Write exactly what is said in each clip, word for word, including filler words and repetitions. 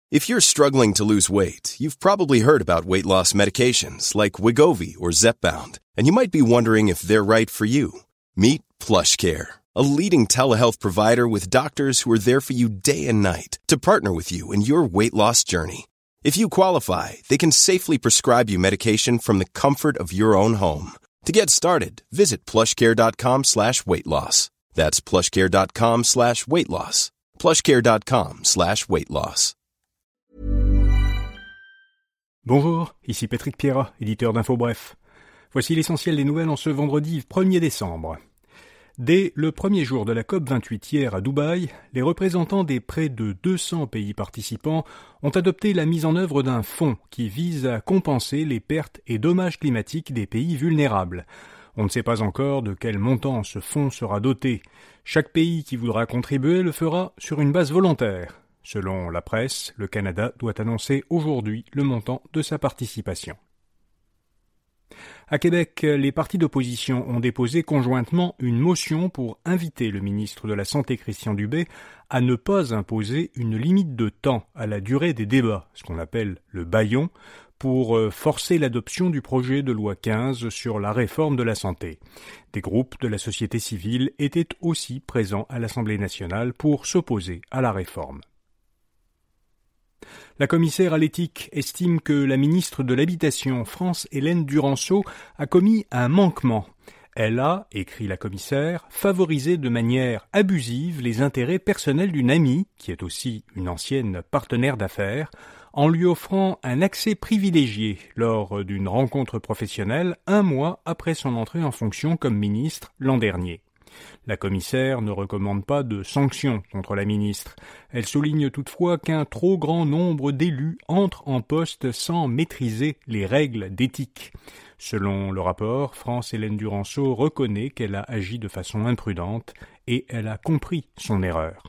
If you're struggling to lose weight, you've probably heard about weight loss medications like Wegovy or Zepbound, and you might be wondering if they're right for you. Meet PlushCare, a leading telehealth provider with doctors who are there for you day and night to partner with you in your weight loss journey. If you qualify, they can safely prescribe you medication from the comfort of your own home. To get started, visit plushcare.com slash weight loss. That's plushcare.com slash weight loss. plushcare.com slash weight loss. Bonjour, ici Patrick Pierrat, éditeur d'Info Bref. Voici l'essentiel des nouvelles en ce vendredi premier décembre. Dès le premier jour de la COP vingt-huit hier à Dubaï, les représentants des près de deux cents pays participants ont adopté la mise en œuvre d'un fonds qui vise à compenser les pertes et dommages climatiques des pays vulnérables. On ne sait pas encore de quel montant ce fonds sera doté. Chaque pays qui voudra contribuer le fera sur une base volontaire. Selon la presse, le Canada doit annoncer aujourd'hui le montant de sa participation. À Québec, les partis d'opposition ont déposé conjointement une motion pour inviter le ministre de la Santé Christian Dubé à ne pas imposer une limite de temps à la durée des débats, ce qu'on appelle le bâillon, pour forcer l'adoption du projet de loi quinze sur la réforme de la santé. Des groupes de la société civile étaient aussi présents à l'Assemblée nationale pour s'opposer à la réforme. La commissaire à l'éthique estime que la ministre de l'Habitation, France-Hélène Duranceau, a commis un manquement. Elle a, écrit la commissaire, favorisé de manière abusive les intérêts personnels d'une amie, qui est aussi une ancienne partenaire d'affaires, en lui offrant un accès privilégié lors d'une rencontre professionnelle un mois après son entrée en fonction comme ministre l'an dernier. La commissaire ne recommande pas de sanctions contre la ministre. Elle souligne toutefois qu'un trop grand nombre d'élus entrent en poste sans maîtriser les règles d'éthique. Selon le rapport, France-Hélène Duranceau reconnaît qu'elle a agi de façon imprudente et elle a compris son erreur.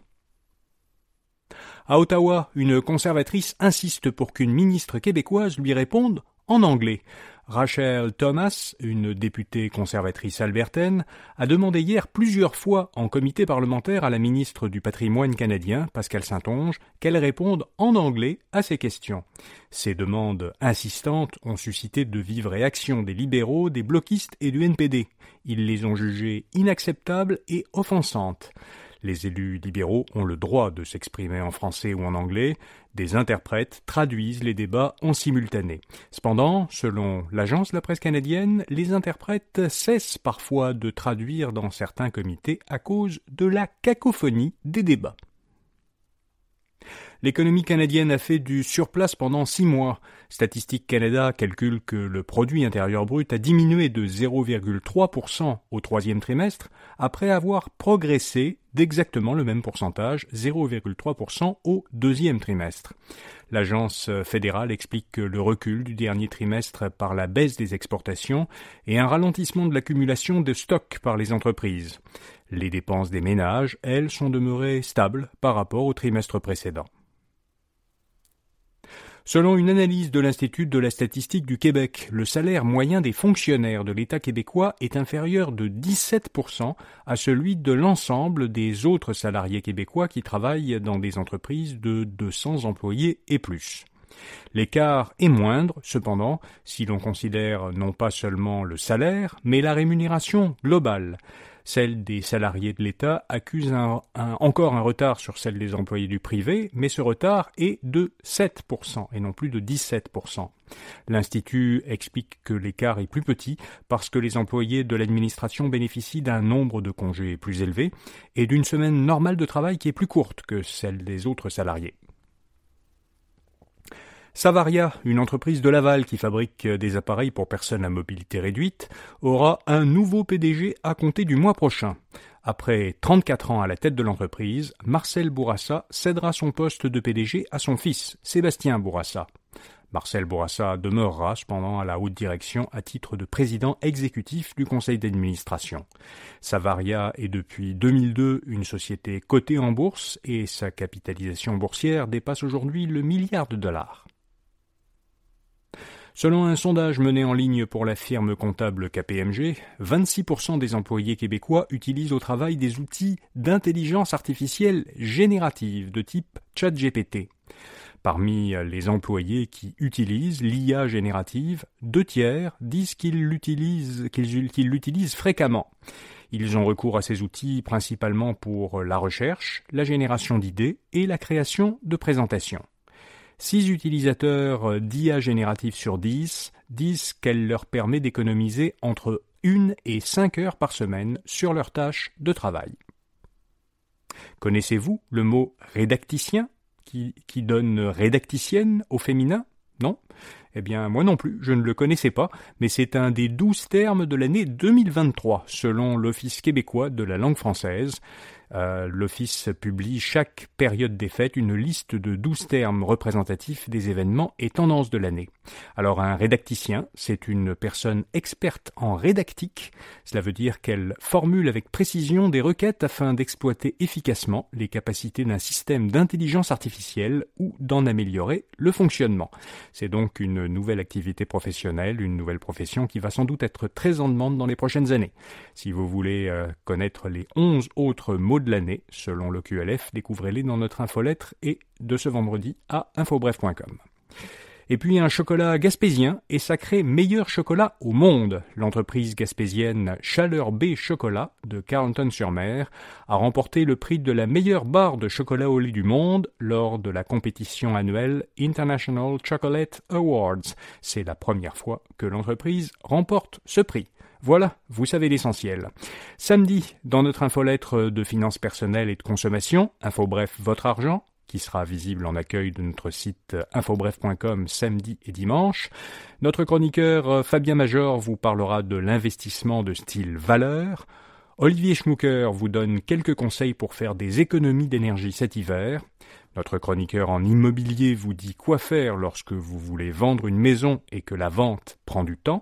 À Ottawa, une conservatrice insiste pour qu'une ministre québécoise lui réponde en anglais. Rachel Thomas, une députée conservatrice albertaine, a demandé hier plusieurs fois en comité parlementaire à la ministre du Patrimoine canadien, Pascale Saint-Onge, qu'elle réponde en anglais à ces questions. Ces demandes insistantes ont suscité de vives réactions des libéraux, des bloquistes et du N P D. Ils les ont jugées inacceptables et offensantes. Les élus libéraux ont le droit de s'exprimer en français ou en anglais. Des interprètes traduisent les débats en simultané. Cependant, selon l'agence de la presse canadienne, les interprètes cessent parfois de traduire dans certains comités à cause de la cacophonie des débats. L'économie canadienne a fait du surplace pendant six mois. Statistique Canada calcule que le produit intérieur brut a diminué de zéro virgule trois pour cent au troisième trimestre, après avoir progressé d'exactement le même pourcentage, zéro virgule trois pour cent au deuxième trimestre. L'agence fédérale explique que le recul du dernier trimestre par la baisse des exportations et un ralentissement de l'accumulation de stocks par les entreprises. Les dépenses des ménages, elles, sont demeurées stables par rapport au trimestre précédent. Selon une analyse de l'Institut de la statistique du Québec, le salaire moyen des fonctionnaires de l'État québécois est inférieur de dix-sept pour cent à celui de l'ensemble des autres salariés québécois qui travaillent dans des entreprises de deux cents employés et plus. L'écart est moindre, cependant, si l'on considère non pas seulement le salaire, mais la rémunération globale. Celle des salariés de l'État accuse un, un, encore un retard sur celle des employés du privé, mais ce retard est de sept pour cent et non plus de dix-sept pour cent. L'Institut explique que l'écart est plus petit parce que les employés de l'administration bénéficient d'un nombre de congés plus élevé et d'une semaine normale de travail qui est plus courte que celle des autres salariés. Savaria, une entreprise de Laval qui fabrique des appareils pour personnes à mobilité réduite, aura un nouveau P D G à compter du mois prochain. Après trente-quatre ans à la tête de l'entreprise, Marcel Bourassa cédera son poste de P D G à son fils, Sébastien Bourassa. Marcel Bourassa demeurera cependant à la haute direction à titre de président exécutif du conseil d'administration. Savaria est depuis deux mille deux une société cotée en bourse et sa capitalisation boursière dépasse aujourd'hui le milliard de dollars. Selon un sondage mené en ligne pour la firme comptable K P M G, vingt-six pour cent des employés québécois utilisent au travail des outils d'intelligence artificielle générative de type ChatGPT. Parmi les employés qui utilisent l'I A générative, deux tiers disent qu'ils l'utilisent, qu'ils, qu'ils l'utilisent fréquemment. Ils ont recours à ces outils principalement pour la recherche, la génération d'idées et la création de présentations. Six utilisateurs d'I A générative sur dix disent qu'elle leur permet d'économiser entre une et cinq heures par semaine sur leurs tâches de travail. Connaissez-vous le mot rédacticien qui, qui donne rédacticienne au féminin ? Non ? Eh bien, moi non plus, je ne le connaissais pas, mais c'est un des douze termes de l'année deux mille vingt-trois, selon l'Office québécois de la langue française. Euh, L'Office publie chaque période des fêtes une liste de douze termes représentatifs des événements et tendances de l'année. Alors, un rédacticien, c'est une personne experte en rédactique. Cela veut dire qu'elle formule avec précision des requêtes afin d'exploiter efficacement les capacités d'un système d'intelligence artificielle ou d'en améliorer le fonctionnement. C'est donc une nouvelle activité professionnelle, une nouvelle profession qui va sans doute être très en demande dans les prochaines années. Si vous voulez euh, connaître les onze autres mots de l'année, selon l'O Q L F, découvrez-les dans notre infolettre et de ce vendredi à infobref point com. Et puis un chocolat gaspésien est sacré meilleur chocolat au monde. L'entreprise gaspésienne Chaleur B Chocolat de Carleton-sur-Mer a remporté le prix de la meilleure barre de chocolat au lait du monde lors de la compétition annuelle International Chocolate Awards. C'est la première fois que l'entreprise remporte ce prix. Voilà, vous savez l'essentiel. Samedi, dans notre infolettre de finances personnelles et de consommation, InfoBref Votre Argent, qui sera visible en accueil de notre site infobref point com samedi et dimanche. Notre chroniqueur Fabien Major vous parlera de l'investissement de style valeur. Olivier Schmucker vous donne quelques conseils pour faire des économies d'énergie cet hiver. Notre chroniqueur en immobilier vous dit quoi faire lorsque vous voulez vendre une maison et que la vente prend du temps.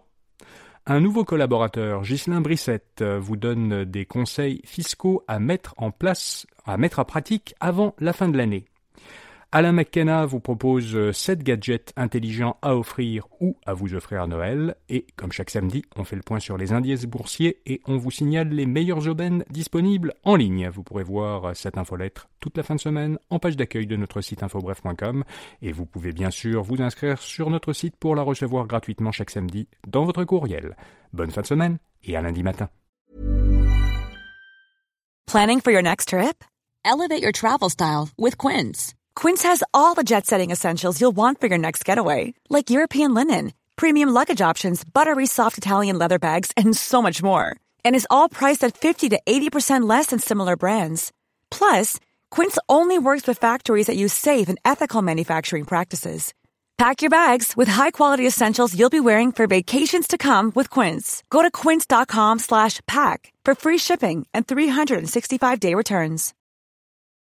Un nouveau collaborateur, Ghislain Brissette, vous donne des conseils fiscaux à mettre en place, à mettre à pratique avant la fin de l'année. Alain McKenna vous propose sept gadgets intelligents à offrir ou à vous offrir à Noël. Et comme chaque samedi, on fait le point sur les indices boursiers et on vous signale les meilleures aubaines disponibles en ligne. Vous pourrez voir cette infolettre toute la fin de semaine en page d'accueil de notre site infobref point com. Et vous pouvez bien sûr vous inscrire sur notre site pour la recevoir gratuitement chaque samedi dans votre courriel. Bonne fin de semaine et à lundi matin. Planning for your next trip? Elevate your travel style with Quince. Quince has all the jet-setting essentials you'll want for your next getaway, like European linen, premium luggage options, buttery soft Italian leather bags, and so much more. And is all priced at fifty to eighty percent less than similar brands. Plus, Quince only works with factories that use safe and ethical manufacturing practices. Pack your bags with high-quality essentials you'll be wearing for vacations to come with Quince. Go to quince dot com slash pack for free shipping and three sixty-five day returns.